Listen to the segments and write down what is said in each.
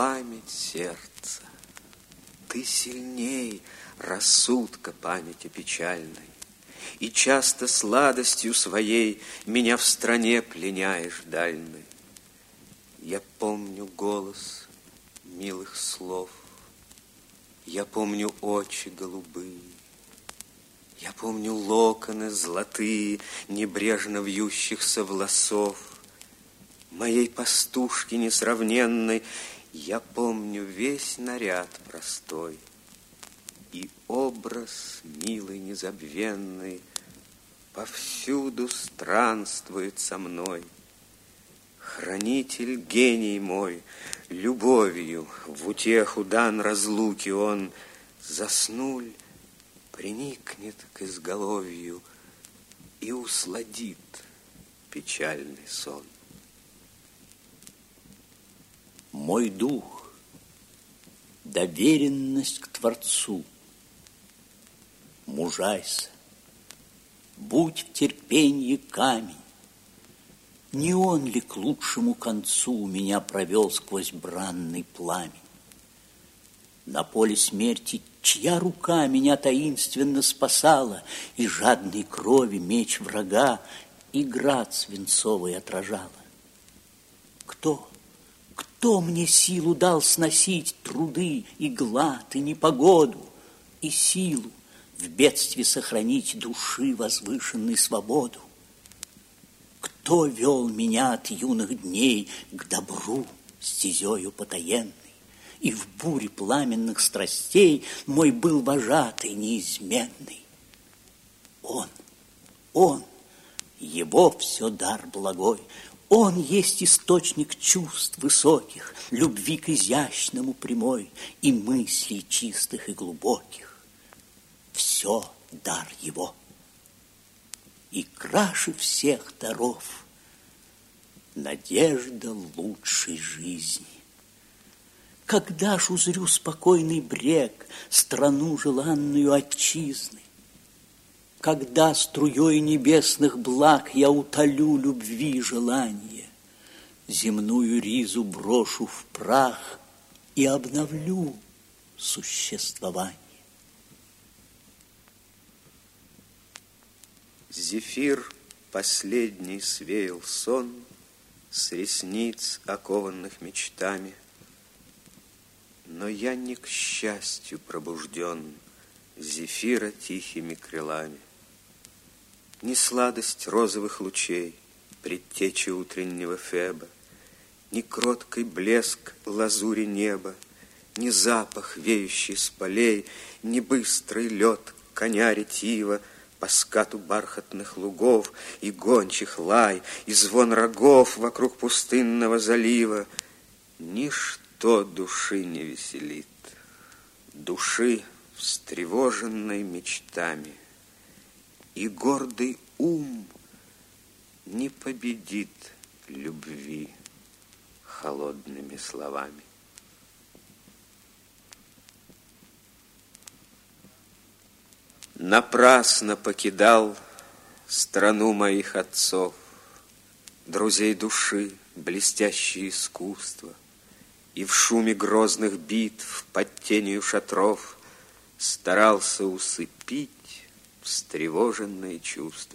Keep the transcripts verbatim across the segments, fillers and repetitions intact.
память сердца, ты сильней рассудка памяти печальной, и часто сладостью своей меня в стране пленяешь дальной. Я помню голос милых слов, я помню очи голубые, я помню локоны золотые небрежно вьющихся волосов моей пастушки несравненной. Я помню весь наряд простой и образ милый незабвенный повсюду странствует со мной. Хранитель гений мой, любовью в утеху дан разлуки он, заснуль, приникнет к изголовью и усладит печальный сон. Мой дух, доверенность к Творцу, мужайся, будь в терпенье камень. Не он ли к лучшему концу меня провел сквозь бранный пламень? На поле смерти чья рука меня таинственно спасала, и жадной крови меч врага и град свинцовый отражала? Кто, кто мне силу дал сносить труды и глад, и непогоду, и силу в бедстве сохранить души возвышенной свободу? Кто вел меня от юных дней к добру стезею потаенной, и в буре пламенных страстей мой был вожатый неизменный? Он, он, его все дар благой, он есть источник чувств высоких, любви к изящному прямой и мыслей чистых и глубоких. Все дар его. И краше всех даров надежда лучшей жизни. Когда ж узрю спокойный брег, страну желанную отчизны? Когда струей небесных благ я утолю любви желание, земную ризу брошу в прах и обновлю существование? Зефир последний свеял сон с ресниц, окованных мечтами. Но я не к счастью пробужден зефира тихими крылами. Ни сладость розовых лучей предтечи утреннего Феба, ни кроткий блеск лазури неба, ни запах, веющий с полей, ни быстрый лед коня ретива по скату бархатных лугов, и гончих лай, и звон рогов вокруг пустынного залива. Ничто души не веселит, души встревоженной мечтами, и гордый ум не победит любви холодными словами. Напрасно покидал страну моих отцов, друзей души, блестящее искусство, и в шуме грозных битв под тенью шатров старался усыпить встревоженные чувства.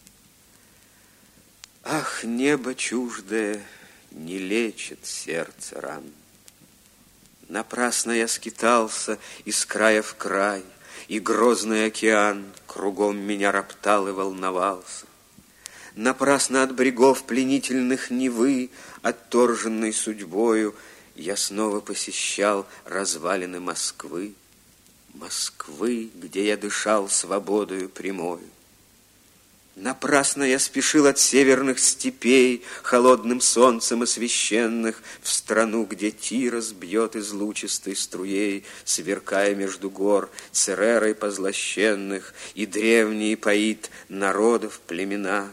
Ах, небо чуждое не лечит сердце ран. Напрасно я скитался из края в край, и грозный океан кругом меня роптал и волновался. Напрасно от брегов пленительных Невы, отторженной судьбою, я снова посещал развалины Москвы, Москвы, где я дышал свободою прямою. Напрасно я спешил от северных степей, холодным солнцем освещенных, в страну, где Тирос бьет из лучистой струей, сверкая между гор церерой позлощенных, и древний поит народов племена.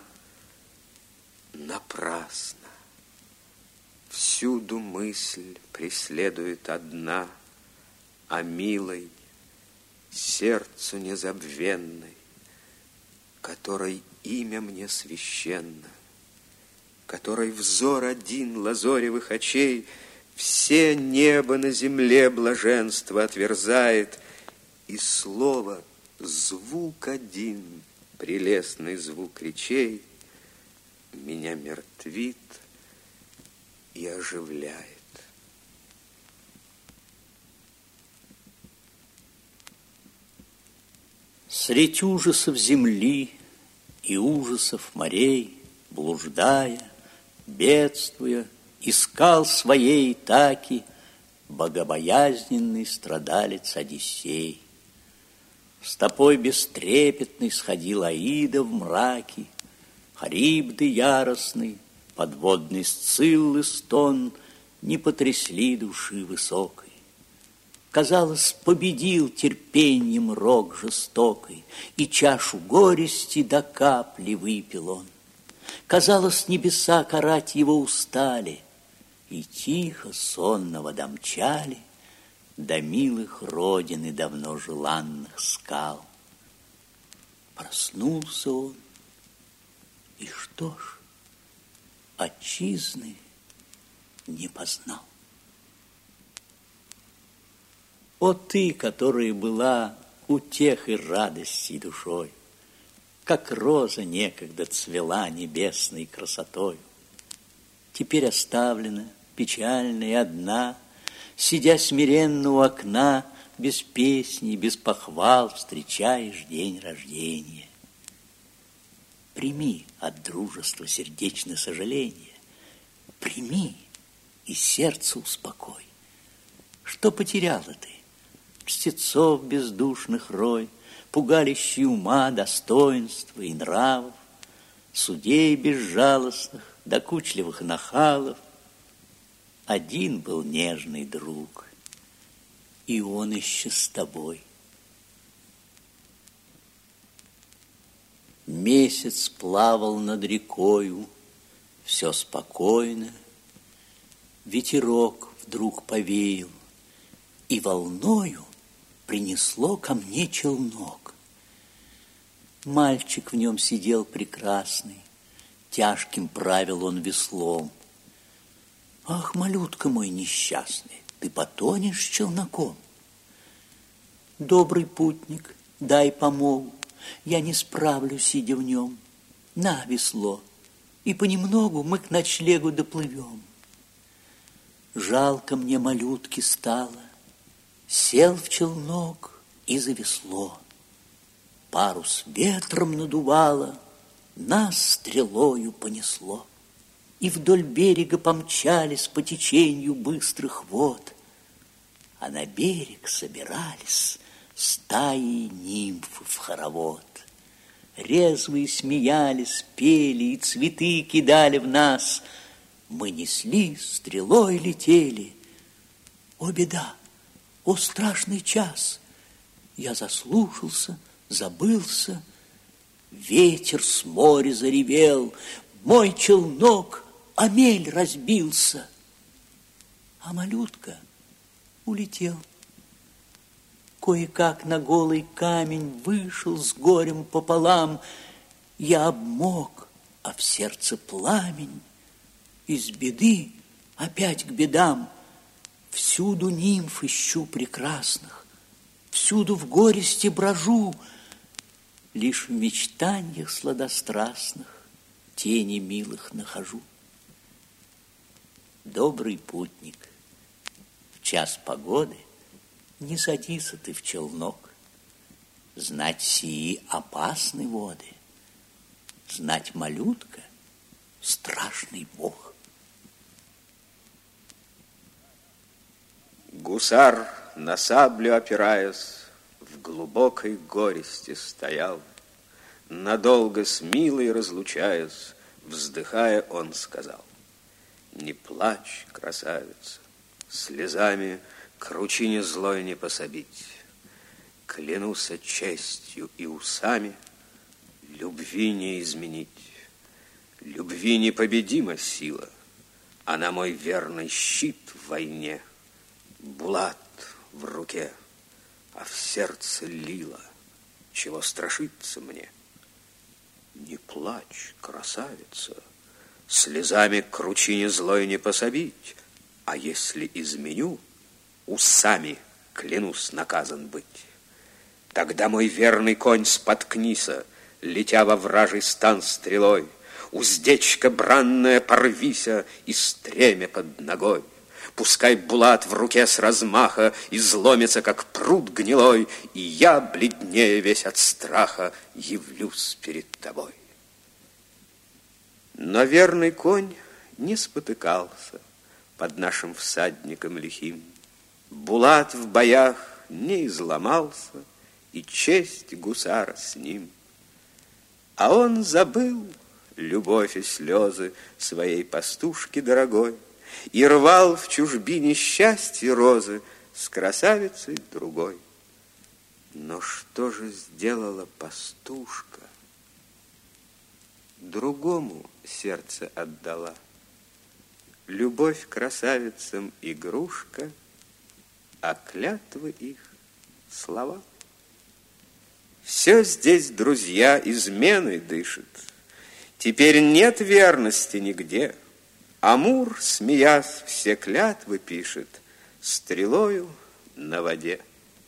Напрасно. Всюду мысль преследует одна о милой, сердцу незабвенной, которой имя мне священно, которой взор один лазоревых очей Все небо на земле блаженство отверзает, и слово звук один, прелестный звук речей, меня мертвит и оживляет. Средь ужасов земли и ужасов морей, блуждая, бедствуя, искал своей Итаки богобоязненный страдалец Одиссей. Стопой бестрепетной сходил Аида в мраке, Харибды яростный, подводный Сциллы стон не потрясли души высокой. Казалось, победил терпеньем рок жестокой, и чашу горести до капли выпил он. Казалось, небеса карать его устали, и тихо сонного домчали до милых родин и давно желанных скал. Проснулся он, и что ж, отчизны не познал. О ты, которая была утехой радости душой, как роза некогда цвела небесной красотой, теперь оставлена, печальная и одна, сидя смиренно у окна, без песни, без похвал встречаешь день рождения. Прими от дружества сердечное сожаление, прими и сердце успокой. Что потеряла ты? Чтецов бездушных рой, пугалищий ума, достоинства и нравов, судей безжалостных, докучливых нахалов. Один был нежный друг, и он еще с тобой. Месяц плавал над рекою, все спокойно, ветерок вдруг повеял, и волною принесло ко мне челнок. Мальчик в нем сидел прекрасный, тяжким правил он веслом. Ах, малютка мой несчастный, ты потонешь челноком. Добрый путник, дай помогу, я не справлюсь, сидя в нем. На весло, и понемногу мы к ночлегу доплывем. Жалко мне малютки стало, сел в челнок и за весло. Парус ветром надувало, нас стрелою понесло. И вдоль берега помчались по течению быстрых вод, а на берег собирались стаи нимфы в хоровод. Резвые смеялись, пели и цветы кидали в нас. Мы несли, стрелой летели. О, беда! О, страшный час! Я заслушался, забылся. Ветер с моря заревел, мой челнок о мель разбился, а малютка улетел. Кое-как на голый камень вышел с горем пополам. Я обмок, а в сердце пламень. Из беды опять к бедам. Всюду нимф ищу прекрасных, всюду в горести брожу. Лишь в мечтаньях сладострастных тени милых нахожу. Добрый путник, в час погоды не садися ты в челнок. Знать сии опасны воды, знать малютка страшный бог. Гусар, на саблю опираясь, в глубокой горести стоял. Надолго с милой разлучаясь, вздыхая, он сказал: не плачь, красавица, слезами кручине злой не пособить. Клянуся честью и усами, любви не изменить. Любви непобедима сила, она мой верный щит в войне. Булат в руке, а в сердце лила, чего страшиться мне. Не плачь, красавица, слезами кручине злой не пособить. А если изменю, усами, клянусь, наказан быть. Тогда, мой верный конь, споткнися, летя во вражий стан стрелой, уздечка бранная, порвися и стремя под ногой. Пускай булат в руке с размаха изломится, как пруд гнилой, и я, бледнее весь от страха, явлюсь перед тобой. Но верный конь не спотыкался под нашим всадником лихим. Булат в боях не изломался, и честь гусара с ним. А он забыл любовь и слезы своей пастушки дорогой и рвал в чужбине счастье розы с красавицей другой. Но что же сделала пастушка? Другому сердце отдала. Любовь красавицам игрушка, а клятвы их слова. Все здесь, друзья, изменой дышит. Теперь нет верности нигде. Амур, смеясь, все клятвы пишет стрелою на воде.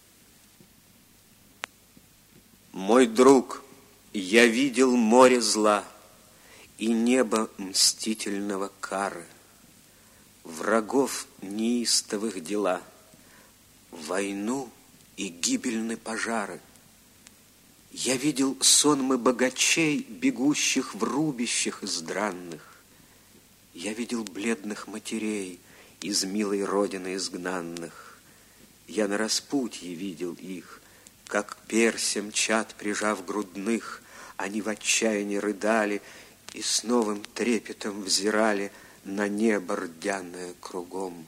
Мой друг, я видел море зла и небо мстительного кары, врагов неистовых дела, войну и гибельные пожары. Я видел сонмы богачей, бегущих в рубищах издранных. Я видел бледных матерей из милой родины изгнанных. Я на распутье видел их, как перся мчат, прижав грудных. Они в отчаянии рыдали и с новым трепетом взирали на небо рдяное кругом.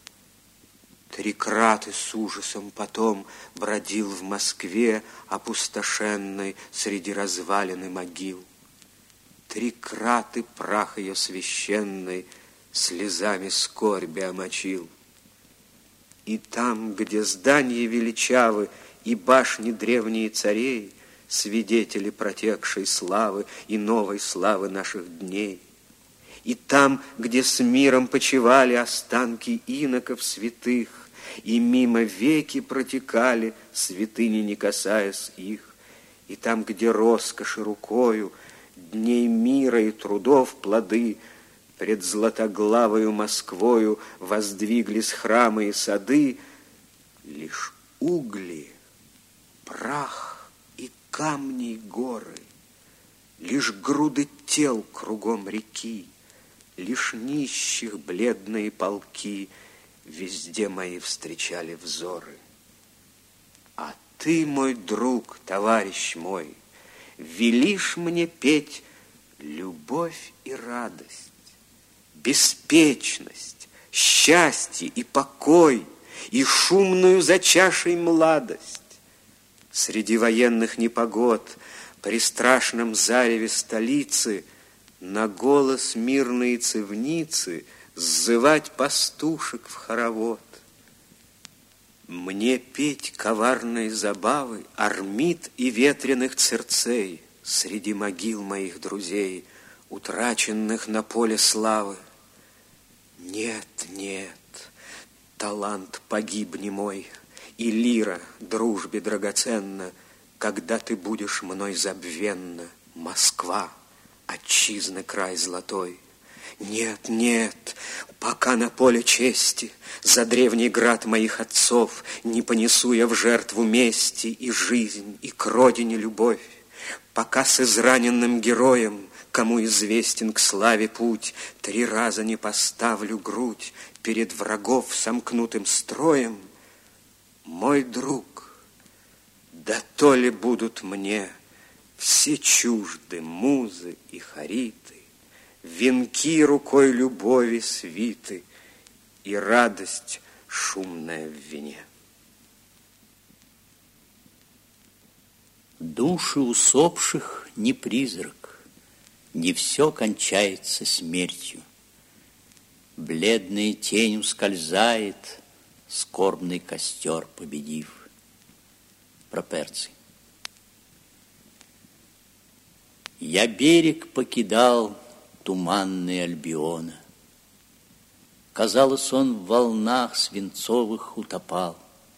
Трикраты с ужасом потом бродил в Москве опустошенной среди развалин и могил. Трикраты прах ее священный слезами скорби омочил. И там, где здания величавы и башни древние царей, свидетели протекшей славы и новой славы наших дней, и там, где с миром почивали останки иноков святых, и мимо веки протекали, святыни не касаясь их, и там, где роскоши рукою дней мира и трудов плоды пред златоглавою Москвою воздвиглись храмы и сады, лишь угли, прах и камни и горы, лишь груды тел кругом реки, лишь нищих бледные полки везде мои встречали взоры. А ты, мой друг, товарищ мой, велишь мне петь любовь и радость, беспечность, счастье и покой, и шумную за чашей младость. Среди военных непогод, при страшном зареве столицы, на голос мирные цивницы сзывать пастушек в хоровод. Мне петь коварные забавы Армид и ветреных Цирцей среди могил моих друзей, утраченных на поле славы. Нет, нет, талант погиб не мой, и лира дружбе драгоценна, когда ты будешь мной забвенна, Москва, отчизны край золотой. Нет, нет, пока на поле чести за древний град моих отцов не понесу я в жертву мести и жизнь, и к родине любовь, пока с израненным героем, кому известен к славе путь, три раза не поставлю грудь перед врагов сомкнутым строем, мой друг, да то ли будут мне все чужды музы и хариты, венки рукой любови свиты и радость шумная в вине. Души усопших не призрак, не все кончается смертью. Бледная тень ускользает, скорбный костер победив. Проперций. Я берег покидал, туманный Альбиона. Казалось, он в волнах свинцовых утопал.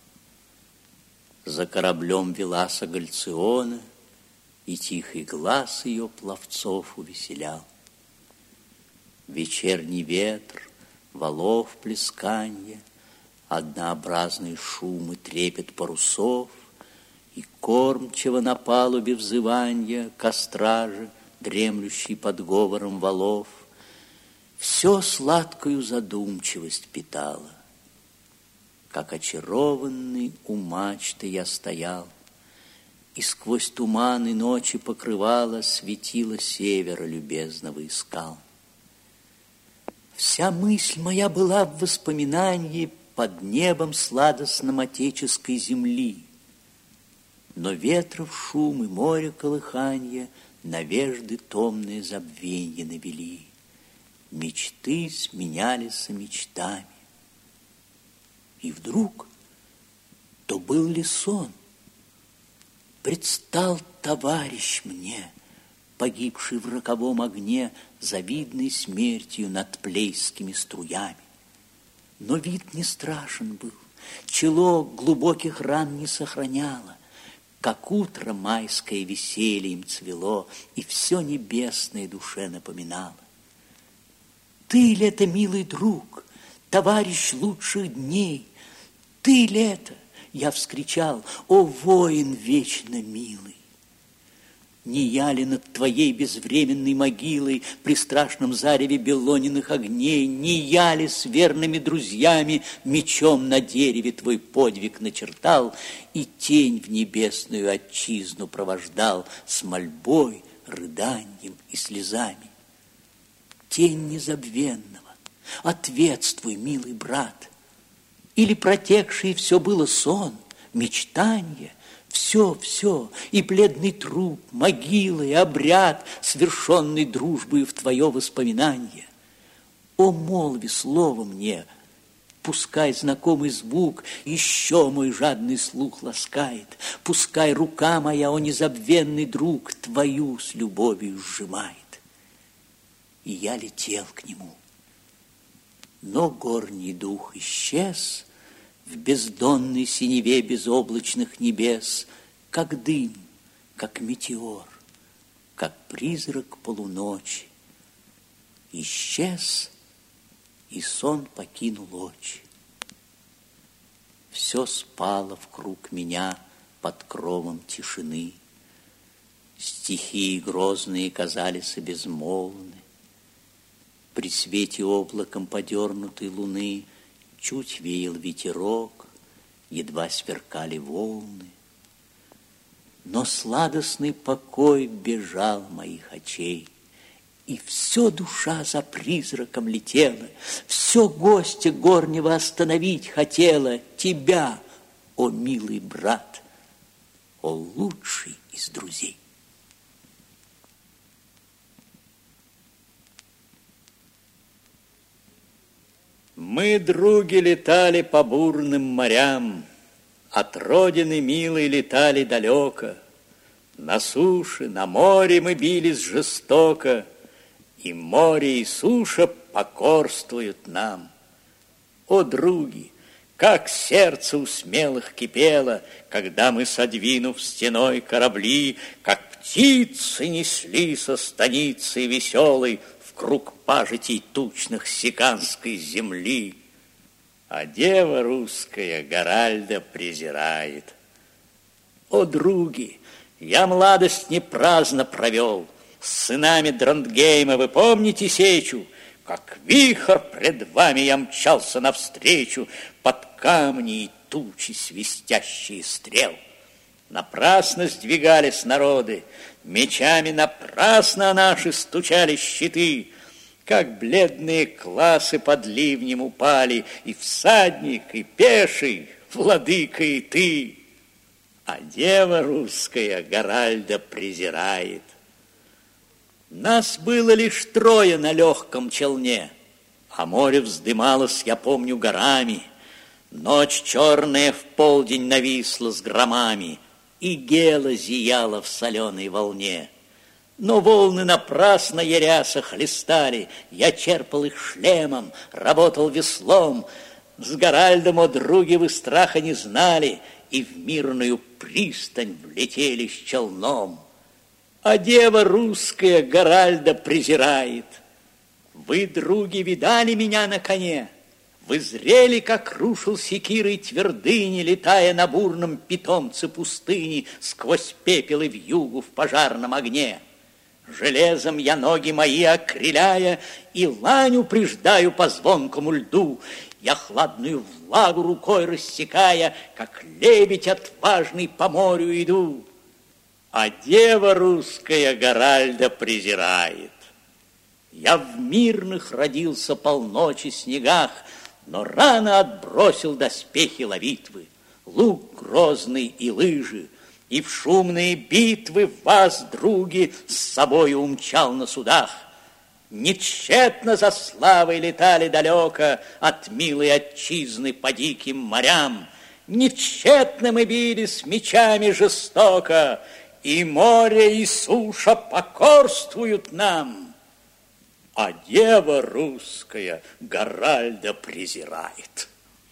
За кораблем велась Гальциона, и тихий глаз ее пловцов увеселял. Вечерний ветр, валов плесканье, однообразный шум и трепет парусов, и кормчего на палубе взыванья костра же, дремлющий под говором валов, все сладкую задумчивость питало. Как очарованный у мачты я стоял, и сквозь туманы ночи покрывало светило севера любезного искал. Вся мысль моя была в воспоминании под небом сладостном отеческой земли, но ветров шум и море колыханье навежды томные забвенья навели. Мечты сменялись мечтами. И вдруг, то был ли сон, предстал товарищ мне, погибший в роковом огне, завидной смертью над плейскими струями. Но вид не страшен был, чело глубоких ран не сохраняло, как утро майское весельем цвело, и все небесное душе напоминало. Ты ли это, милый друг, товарищ лучших дней? Ты ли это? Я вскричал: о, воин вечно милый! Не я ли над твоей безвременной могилой при страшном зареве белониных огней, не я ли с верными друзьями мечом на дереве твой подвиг начертал и тень в небесную отчизну провождал с мольбой, рыданьем и слезами? Тень незабвенного, ответствуй, милый брат. Или протекший все было сон, мечтанье, все, все, и бледный труп, могила и обряд, свершенный дружбой в твое воспоминание. О, молви слово мне, пускай знакомый звук еще мой жадный слух ласкает, пускай рука моя, о незабвенный друг, твою с любовью сжимает. И я летел к нему. Но горний дух исчез в бездонной синеве безоблачных небес, как дым, как метеор, как призрак полуночи. Исчез, и сон покинул очи. Все спало вкруг меня под кровом тишины. Стихии грозные казались безмолвны. При свете облаком подернутой луны чуть веял ветерок, едва сверкали волны. Но сладостный покой бежал моих очей, и все душа за призраком летела, все гостя горнего остановить хотела, тебя, о милый брат, о лучший из друзей. Мы, други, летали по бурным морям, от родины милой летали далеко. На суше, на море мы бились жестоко, и море, и суша покорствуют нам. О, други, как сердце у смелых кипело, когда мы, содвинув стеной корабли, как птицы несли со станицы веселой круг пажитей тучных сиканской земли. А дева русская Гаральда презирает. О, други, я младость не праздно провел с сынами Драндгейма, вы помните сечу? Как вихрь пред вами я мчался навстречу под камни и тучи свистящие стрел. Напрасно сдвигались народы, мечами напрасно наши стучали щиты, как бледные классы под ливнем упали, и всадник, и пеший, владыка и ты. А дева русская Гаральда презирает. Нас было лишь трое на легком челне, а море вздымалось, я помню, горами. Ночь черная в полдень нависла с громами, и Гела зияла в соленой волне. Но волны напрасно яряса хлестали. Я черпал их шлемом, работал веслом. С Гаральдом, о други, вы страха не знали, и в мирную пристань влетели с челном. А дева русская Гаральда презирает. Вы, други, видали меня на коне? Вы зрели, как рушил секирой твердыни, летая на бурном питомце пустыни сквозь пепел и вьюгу в пожарном огне? Железом я ноги мои окрыляя и лань упреждаю по звонкому льду. Я хладную влагу рукой рассекая, как лебедь отважный по морю иду. А дева русская Гаральда презирает. Я в мирных родился полночи снегах, но рано отбросил доспехи ловитвы, лук грозный и лыжи, и в шумные битвы вас, други, с собою умчал на судах. Не тщетно за славой летали далеко от милой отчизны по диким морям, не тщетно мы били с мечами жестоко, и море, и суша покорствуют нам. А дева русская Гаральда презирает.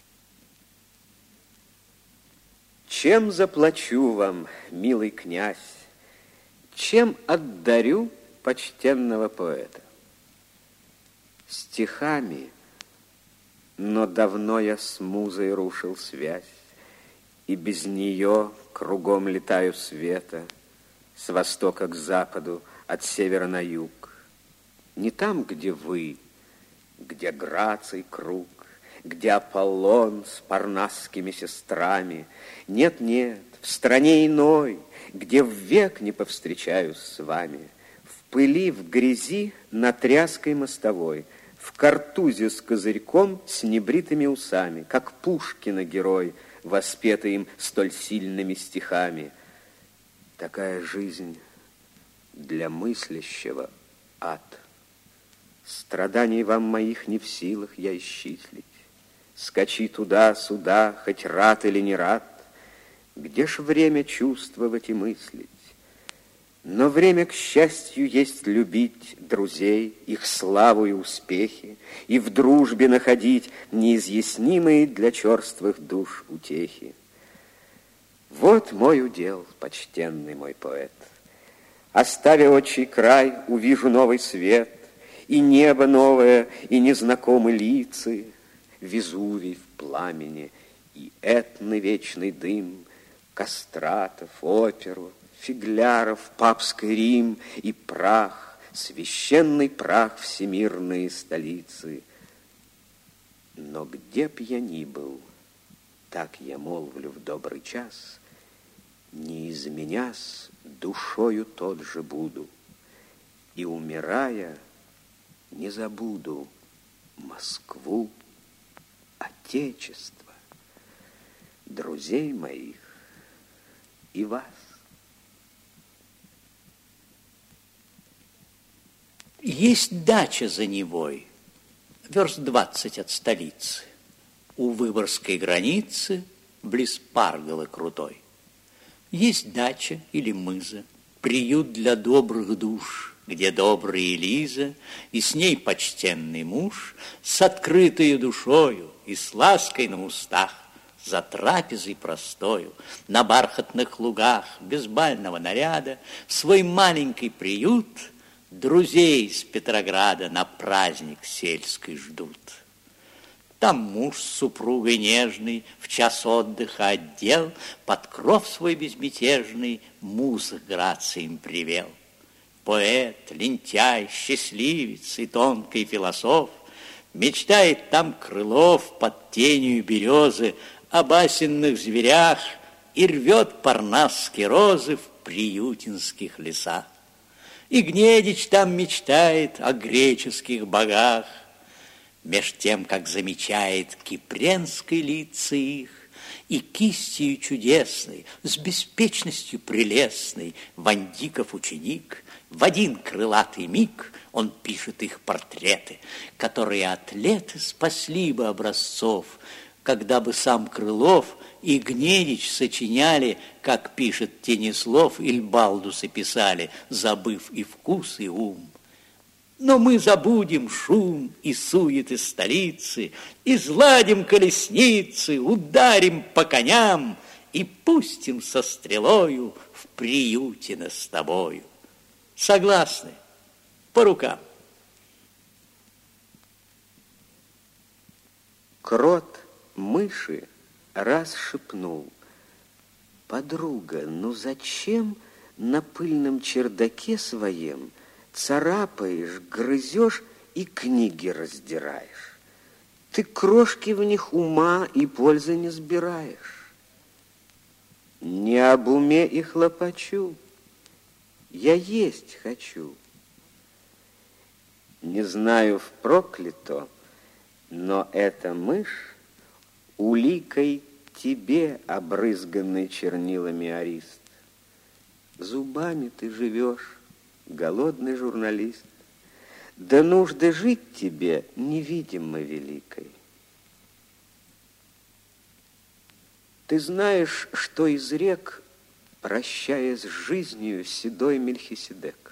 Чем заплачу вам, милый князь, чем отдарю почтенного поэта? Стихами, но давно я с музой рушил связь, и без нее кругом летаю света, с востока к западу, от севера на юг. Не там, где вы, где Граций круг, где Аполлон с парнасскими сестрами. Нет, нет, в стране иной, где ввек не повстречаюсь с вами. В пыли, в грязи, на тряской мостовой, в картузе с козырьком, с небритыми усами, как Пушкина герой, воспетый им столь сильными стихами. Такая жизнь для мыслящего ад. Страданий вам моих не в силах я исчислить. Скачи туда-сюда, хоть рад или не рад. Где ж время чувствовать и мыслить? Но время, к счастью, есть любить друзей, их славу и успехи, и в дружбе находить неизъяснимые для черствых душ утехи. Вот мой удел, почтенный мой поэт. Оставя отчий край, увижу новый свет, и небо новое, и незнакомые лица, Везувий в пламени, и Этны вечный дым, кастратов, оперу, фигляров, папский Рим и прах, священный прах всемирной столицы. Но где б я ни был, так я молвлю в добрый час, не изменясь, душою тот же буду, и, умирая, не забуду Москву, Отечество, друзей моих и вас. Есть дача за Невой, верст двадцать от столицы, у Выборгской границы, близ Парголы крутой. Есть дача или мыза, приют для добрых душ, где добрая Лиза и с ней почтенный муж с открытой душою и с лаской на устах за трапезой простою на бархатных лугах без бального наряда в свой маленький приют друзей из Петрограда на праздник сельский ждут. Там муж с супругой нежный в час отдыха отдел, под кров свой безмятежный муз грацием привел. Поэт, лентяй, счастливец и тонкий философ мечтает там Крылов под тенью березы о басенных зверях и рвет парнасские розы в приютинских лесах. И Гнедич там мечтает о греческих богах, меж тем, как замечает кипренской лица их, и кистью чудесной, с беспечностью прелестной, Вандиков ученик, в один крылатый миг он пишет их портреты, которые атлеты спасли бы образцов когда бы сам Крылов и Гнедич сочиняли, как пишет Тенислов, иль Балдусы писали, забыв и вкус, и ум. Но мы забудем шум и суеты столицы, изладим колесницы, ударим по коням и пустим со стрелою в Приютино с тобою. Согласны? По рукам. Крот мыши раз шепнул: подруга, ну зачем на пыльном чердаке своем царапаешь, грызешь и книги раздираешь? Ты крошки в них ума и пользы не сбираешь. Не об уме и хлопочу, я есть хочу. Не знаю, впрок ли то, но эта мышь уликой тебе, обрызганный чернилами арист. Зубами ты живешь, голодный журналист, да нужды жить тебе невидимо великой. Ты знаешь, что изрек, прощаясь с жизнью, седой Мельхиседек: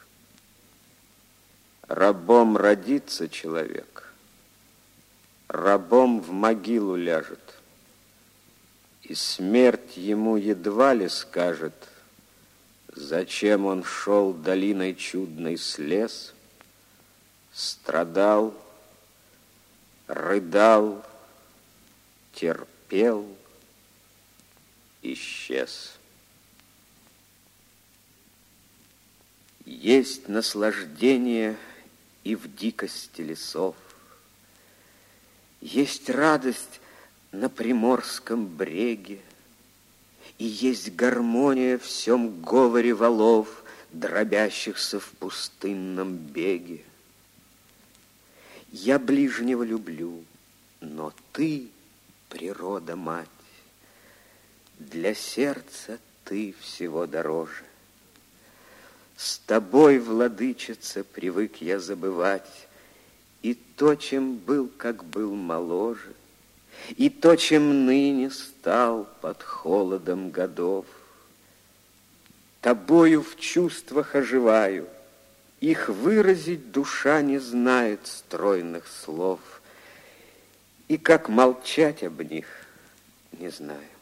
рабом родится человек, рабом в могилу ляжет, и смерть ему едва ли скажет, зачем он шел долиной чудной слез, страдал, рыдал, терпел, исчез. Есть наслаждение и в дикости лесов, есть радость на приморском бреге, и есть гармония в всем говоре валов, дробящихся в пустынном беге. Я ближнего люблю, но ты, природа мать, для сердца ты всего дороже. С тобой, владычица, привык я забывать и то, чем был, как был моложе, и то, чем ныне стал под холодом годов. Тобою в чувствах оживаю, их выразить душа не знает стройных слов, и как молчать об них не знаю.